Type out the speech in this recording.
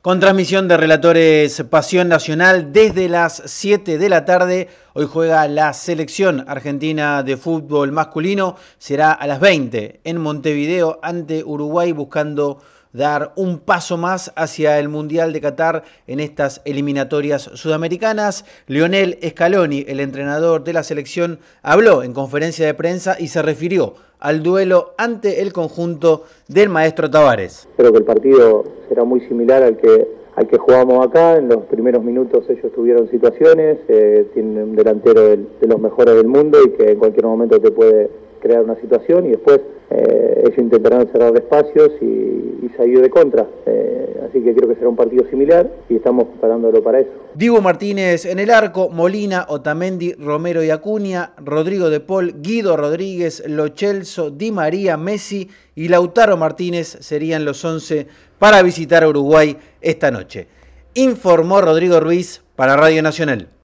Con transmisión de relatores Pasión Nacional desde las 7 de la tarde. Hoy juega la selección argentina de fútbol masculino. Será a las 20 en Montevideo ante Uruguay, buscando dar un paso más hacia el Mundial de Qatar en estas eliminatorias sudamericanas. Lionel Scaloni, el entrenador de la selección, habló en conferencia de prensa y se refirió al duelo ante el conjunto del maestro Tavares. Creo que el partido será muy similar al que jugamos acá. En los primeros minutos ellos tuvieron situaciones, tienen un delantero de los mejores del mundo y que en cualquier momento te puede crear una situación, y después ellos intentarán cerrar espacios y salir de contra. Así que creo que será un partido similar y estamos preparándolo para eso. Dibu Martínez en el arco, Molina, Otamendi, Romero y Acuña, Rodrigo de Paul, Guido Rodríguez, Lo Celso, Di María, Messi y Lautaro Martínez serían los 11 para visitar a Uruguay esta noche. Informó Rodrigo Ruiz para Radio Nacional.